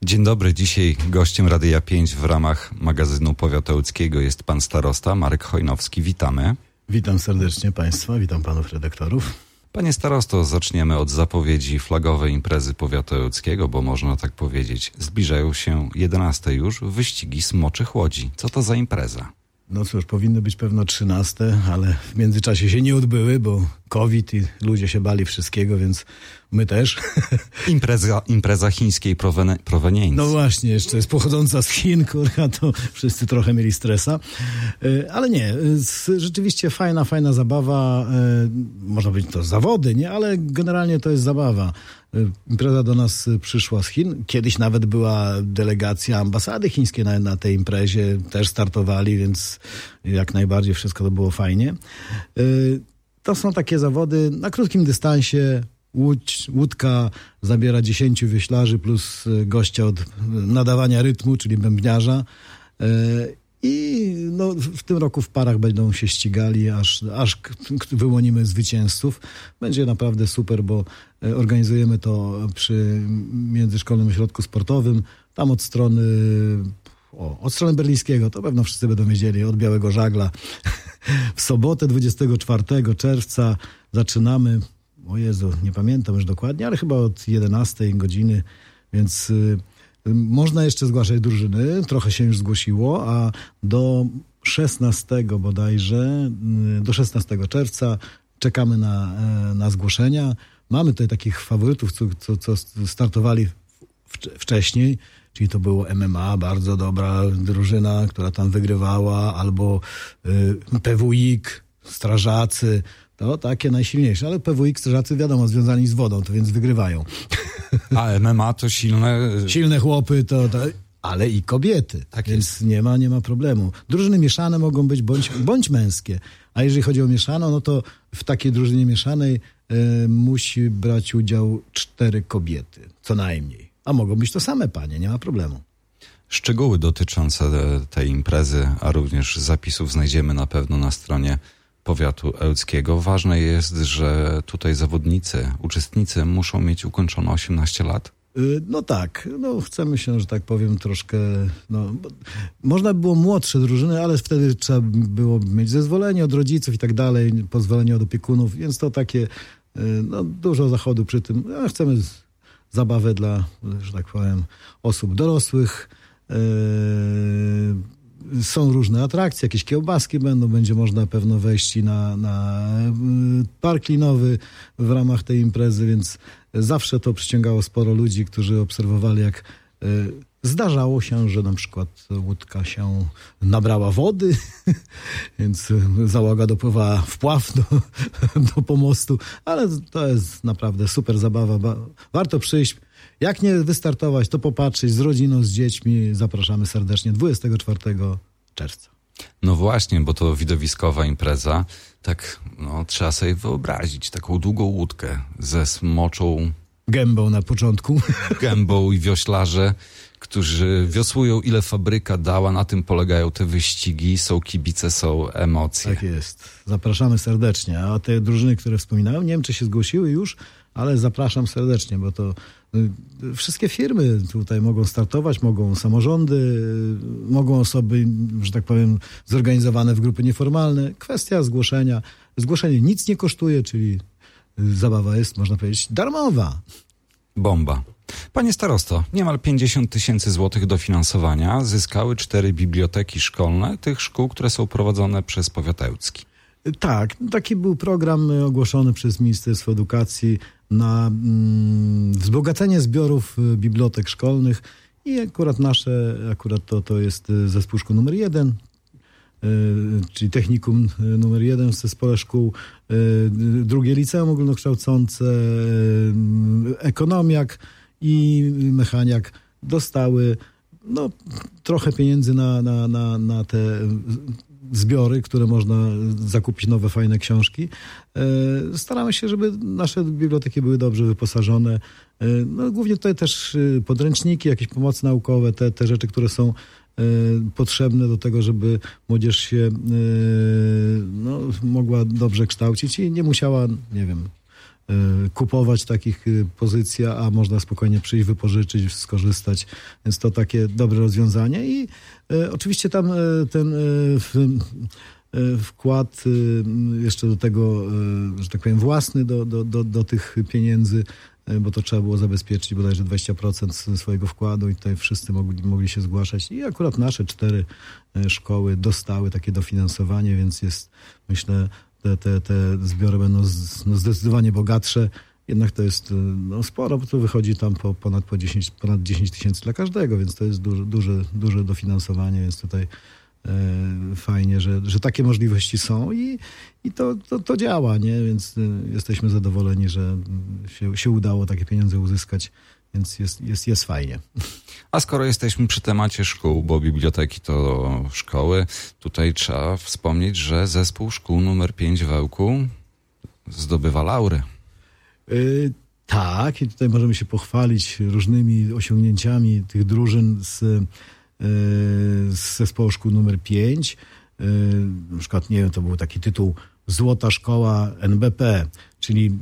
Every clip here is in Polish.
Dzień dobry, dzisiaj gościem Radia 5 w ramach magazynu powiatołckiego jest pan starosta Marek Chojnowski. Witamy. Witam serdecznie Państwa, witam panów redaktorów. Panie starosto, zaczniemy od zapowiedzi flagowej imprezy powiatołckiego, bo można tak powiedzieć. Zbliżają się 11 już wyścigi smoczych łodzi. Co to za impreza? No cóż, powinny być pewno 13, ale w międzyczasie się nie odbyły, bo COVID i ludzie się bali wszystkiego, więc my też. Impreza chińskiej proweniencji. No właśnie, jeszcze jest pochodząca z Chin, kurwa, to wszyscy trochę mieli stresa. Ale nie, rzeczywiście fajna zabawa. Można powiedzieć to zawody, nie? Ale generalnie to jest zabawa. Impreza do nas przyszła z Chin. Kiedyś nawet była delegacja ambasady chińskiej na tej imprezie. Też startowali, więc jak najbardziej wszystko to było fajnie. To są takie zawody na krótkim dystansie. Łódka zabiera 10 wioślarzy plus gościa od nadawania rytmu, czyli bębniarza. I no, w tym roku w parach będą się ścigali, aż wyłonimy zwycięzców. Będzie naprawdę super, bo organizujemy to przy Międzyszkolnym Ośrodku Sportowym. Tam od strony berlińskiego, to pewno wszyscy będą wiedzieli, od Białego Żagla. W sobotę 24 czerwca zaczynamy. O Jezu, nie pamiętam już dokładnie, ale chyba od 11 godziny, więc można jeszcze zgłaszać drużyny. Trochę się już zgłosiło, a do 16 bodajże, do 16 czerwca czekamy na zgłoszenia. Mamy tutaj takich faworytów, co startowali wcześniej, czyli to było MMA, bardzo dobra drużyna, która tam wygrywała, albo PWiK, strażacy. To takie najsilniejsze, ale PWiK, strażacy, wiadomo, związani z wodą, to więc wygrywają. A MMA to silne chłopy, ale i kobiety, tak więc jest. Nie ma problemu. Drużyny mieszane mogą być bądź męskie, a jeżeli chodzi o mieszaną, no to w takiej drużynie mieszanej musi brać udział 4 kobiety, co najmniej. A mogą być to same panie, nie ma problemu. Szczegóły dotyczące tej imprezy, a również zapisów znajdziemy na pewno na stronie powiatu ełckiego. Ważne jest, że tutaj uczestnicy muszą mieć ukończone 18 lat. No tak, chcemy się, że tak powiem, troszkę, można by było młodsze drużyny, ale wtedy trzeba było mieć zezwolenie od rodziców i tak dalej, pozwolenie od opiekunów, więc to takie, dużo zachodu przy tym. Chcemy zabawę dla, że tak powiem, osób dorosłych. Są różne atrakcje, jakieś kiełbaski będzie można pewno wejść na park linowy w ramach tej imprezy, więc zawsze to przyciągało sporo ludzi, którzy obserwowali, jak zdarzało się, że na przykład łódka się nabrała wody, więc załoga dopływała w pław do pomostu, ale to jest naprawdę super zabawa. Warto przyjść. Jak nie wystartować, to popatrzeć z rodziną, z dziećmi. Zapraszamy serdecznie 24 czerwca. No właśnie, bo to widowiskowa impreza. Tak, trzeba sobie wyobrazić taką długą łódkę ze smoczą gębą na początku. Gębą i wioślarze, którzy wiosłują ile fabryka dała. Na tym polegają te wyścigi. Są kibice, są emocje. Tak jest. Zapraszamy serdecznie. A te drużyny, które wspominałem, nie wiem, czy się zgłosiły już, ale zapraszam serdecznie, bo to wszystkie firmy tutaj mogą startować, mogą samorządy, mogą osoby, że tak powiem, zorganizowane w grupy nieformalne. Kwestia zgłoszenia. Zgłoszenie nic nie kosztuje, czyli zabawa jest, można powiedzieć, darmowa. Bomba. Panie starosto, niemal 50 000 złotych dofinansowania zyskały 4 biblioteki szkolne tych szkół, które są prowadzone przez powiat ełcki. Tak, taki był program ogłoszony przez Ministerstwo Edukacji na wzbogacenie zbiorów bibliotek szkolnych i akurat to jest zespół szkół numer 1, czyli technikum numer 1 w zespole szkół, drugie liceum ogólnokształcące, ekonomiak i mechaniak dostały trochę pieniędzy na te zbiory, które można zakupić, nowe, fajne książki. Staramy się, żeby nasze biblioteki były dobrze wyposażone. Głównie tutaj też podręczniki, jakieś pomocy naukowe, te rzeczy, które są potrzebne do tego, żeby młodzież się mogła dobrze kształcić i nie musiała, nie wiem, kupować takich pozycji, a można spokojnie przyjść, wypożyczyć, skorzystać. Więc to takie dobre rozwiązanie i oczywiście tam ten wkład jeszcze do tego, że tak powiem, własny do tych pieniędzy, bo to trzeba było zabezpieczyć bodajże 20% swojego wkładu i tutaj wszyscy mogli się zgłaszać. I akurat nasze 4 szkoły dostały takie dofinansowanie, więc jest, myślę, te zbiory będą zdecydowanie bogatsze. Jednak to jest sporo, bo to wychodzi tam ponad 10 tysięcy dla każdego, więc to jest duże dofinansowanie, więc tutaj fajnie, że takie możliwości są i to działa, nie? Więc jesteśmy zadowoleni, że się udało takie pieniądze uzyskać, więc jest fajnie. A skoro jesteśmy przy temacie szkół, bo biblioteki to szkoły, tutaj trzeba wspomnieć, że zespół szkół numer 5 w Ełku zdobywa laury. Tak, i tutaj możemy się pochwalić różnymi osiągnięciami tych drużyn z zespołu szkół numer 5. Na przykład, nie wiem, to był taki tytuł Złota Szkoła NBP, czyli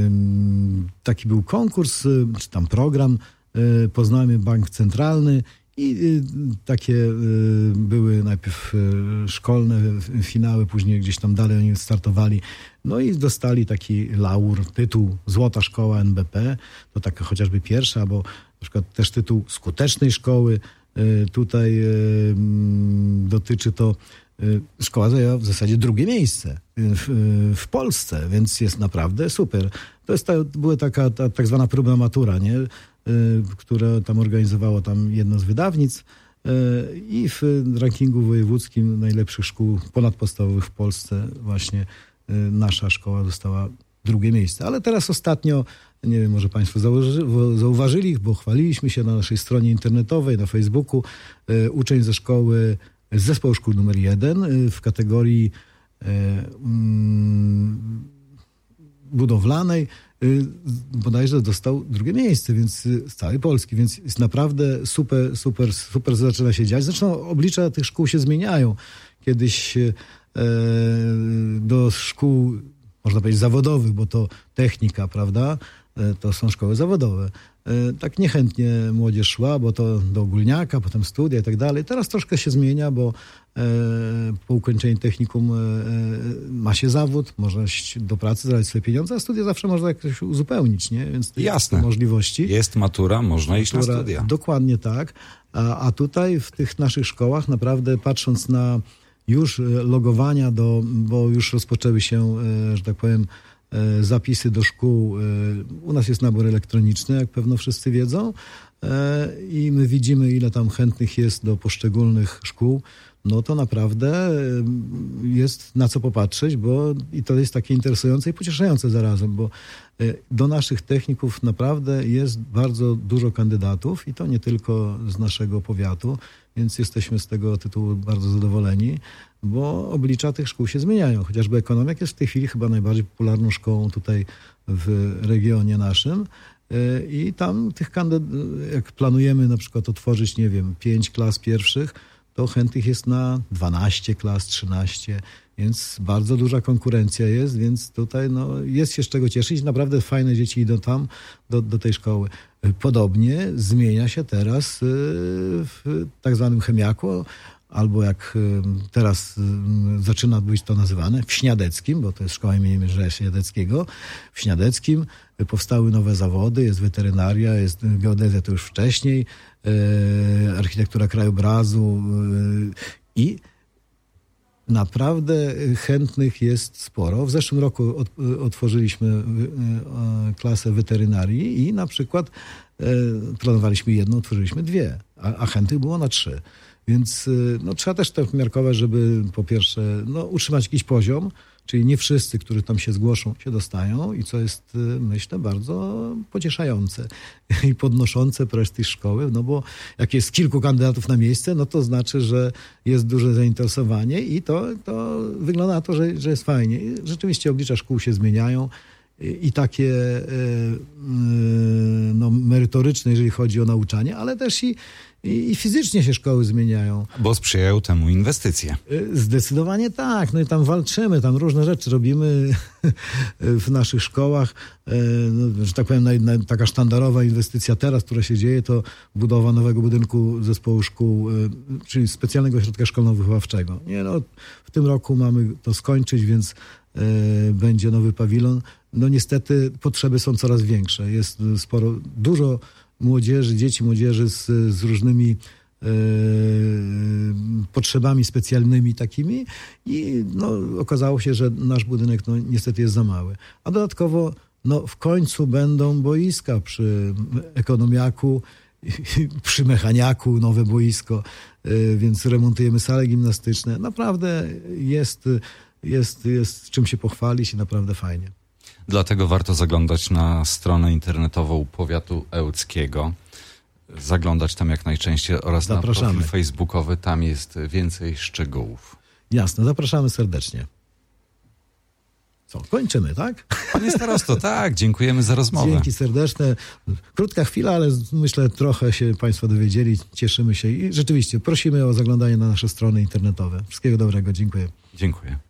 taki był konkurs, czy tam program Poznajmy Bank Centralny i takie były najpierw szkolne finały, później gdzieś tam dalej oni startowali. No i dostali taki laur, tytuł Złota Szkoła NBP, to taka chociażby pierwsza, bo na przykład też tytuł Skutecznej Szkoły. Tutaj dotyczy to, szkoła zajęła w zasadzie 2. miejsce w Polsce, więc jest naprawdę super. Była taka tak zwana próba matura, nie? Które tam organizowało jedno z wydawnictw i w rankingu wojewódzkim najlepszych szkół ponadpodstawowych w Polsce właśnie nasza szkoła dostała 2. miejsce. Ale teraz ostatnio, nie wiem, może Państwo zauważyli, bo chwaliliśmy się na naszej stronie internetowej, na Facebooku, uczeń ze zespołu szkół numer 1 w kategorii budowlanej bodajże dostał 2. miejsce, więc z całej Polski, więc jest naprawdę super zaczyna się dziać. Zresztą oblicza tych szkół się zmieniają. Kiedyś do szkół, można powiedzieć, zawodowych, bo to technika, prawda? To są szkoły zawodowe. Tak niechętnie młodzież szła, bo to do ogólniaka, potem studia i tak dalej. Teraz troszkę się zmienia, bo po ukończeniu technikum ma się zawód, można iść do pracy, zarabiać sobie pieniądze, a studia zawsze można jakoś uzupełnić, nie? Więc jasne. Możliwości. Jest matura, można iść na studia. Dokładnie tak. A tutaj w tych naszych szkołach naprawdę patrząc na już logowania bo już rozpoczęły się, że tak powiem, zapisy do szkół. U nas jest nabór elektroniczny, jak pewno wszyscy wiedzą, i my widzimy, ile tam chętnych jest do poszczególnych szkół. No to naprawdę jest na co popatrzeć, i to jest takie interesujące i pocieszające zarazem, bo do naszych techników naprawdę jest bardzo dużo kandydatów i to nie tylko z naszego powiatu, więc jesteśmy z tego tytułu bardzo zadowoleni, bo oblicza tych szkół się zmieniają. Chociażby ekonomia jest w tej chwili chyba najbardziej popularną szkołą tutaj w regionie naszym. I tam tych jak planujemy na przykład otworzyć, 5 klas pierwszych, to chętnych jest na 12 klas, 13, więc bardzo duża konkurencja jest, więc tutaj jest się z czego cieszyć. Naprawdę fajne dzieci idą tam do tej szkoły. Podobnie zmienia się teraz w tak zwanym chemiaku, albo jak teraz zaczyna być to nazywane, w Śniadeckim, bo to jest szkoła imienia Męża Śniadeckiego. W Śniadeckim powstały nowe zawody, jest weterynaria, jest geodezja to już wcześniej, architektura krajobrazu i naprawdę chętnych jest sporo. W zeszłym roku otworzyliśmy klasę weterynarii i na przykład planowaliśmy 1, otworzyliśmy 2, a chętnych było na 3. Więc trzeba też tak miarkować, żeby po pierwsze utrzymać jakiś poziom, czyli nie wszyscy, którzy tam się zgłoszą, się dostają i co jest, myślę, bardzo pocieszające i podnoszące prestiż szkoły, bo jak jest kilku kandydatów na miejsce, to znaczy, że jest duże zainteresowanie i to wygląda na to, że jest fajnie. I rzeczywiście oblicza szkół się zmieniają i takie no, merytoryczne, jeżeli chodzi o nauczanie, ale też i fizycznie się szkoły zmieniają. Bo sprzyjają temu inwestycje. Zdecydowanie tak. No i tam walczymy, tam różne rzeczy robimy w naszych szkołach. No, że tak powiem, taka sztandarowa inwestycja teraz, która się dzieje, to budowa nowego budynku zespołu szkół, czyli specjalnego ośrodka szkolno-wychowawczego. Nie, no, w tym roku mamy to skończyć, więc będzie nowy pawilon. No niestety potrzeby są coraz większe. Jest dużo młodzieży, dzieci młodzieży z różnymi potrzebami specjalnymi takimi i no, okazało się, że nasz budynek no, niestety jest za mały. A dodatkowo no, w końcu będą boiska przy ekonomiaku, przy mechaniaku nowe boisko, więc remontujemy sale gimnastyczne. Naprawdę jest czym się pochwalić i naprawdę fajnie. Dlatego warto zaglądać na stronę internetową powiatu ełckiego. Zaglądać tam jak najczęściej oraz Zapraszamy. Na profil facebookowy. Tam jest więcej szczegółów. Jasne, zapraszamy serdecznie. Co, kończymy, tak? Panie starosto, tak, dziękujemy za rozmowę. Dzięki serdeczne. Krótka chwila, ale myślę trochę się Państwo dowiedzieli. Cieszymy się i rzeczywiście prosimy o zaglądanie na nasze strony internetowe. Wszystkiego dobrego, dziękuję. Dziękuję.